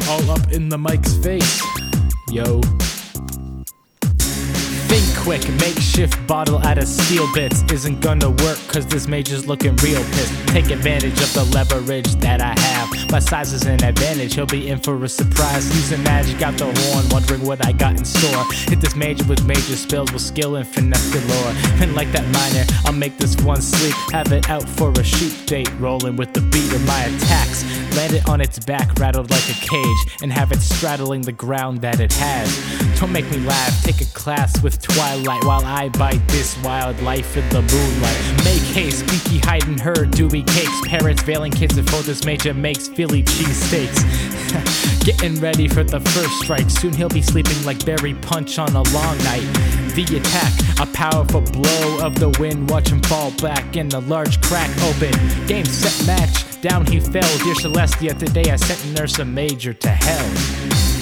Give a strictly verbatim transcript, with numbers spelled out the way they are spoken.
all up in the mic's face. Yo. Think quick, makeshift bottle out of steel bits isn't gonna work cause this major's looking real pissed. Take advantage of the leverage that I have. My size is an advantage, he'll be in for a surprise. Using magic out the horn, wondering what I got in store. Hit this major with major spells with skill and finesse galore. And like that minor, I'll make this one sleep. Have it out for a shoot date, rolling with the beat of my attacks. Land it on its back, rattled like a cage, and have it straddling the ground that it has. Don't make me laugh, take a class with Twilight while I bite this wildlife in the moonlight. Make haste, Pinky hiding her dewy cakes. Parents veiling kids before this major makes Philly cheesesteaks. Getting ready for the first strike. Soon he'll be sleeping like Barry Punch on a long night. The attack, a powerful blow of the wind. Watch him fall back in a large crack open. Game, set, match, down he fell. Dear Celestia, today I sent Nurse a Major to hell.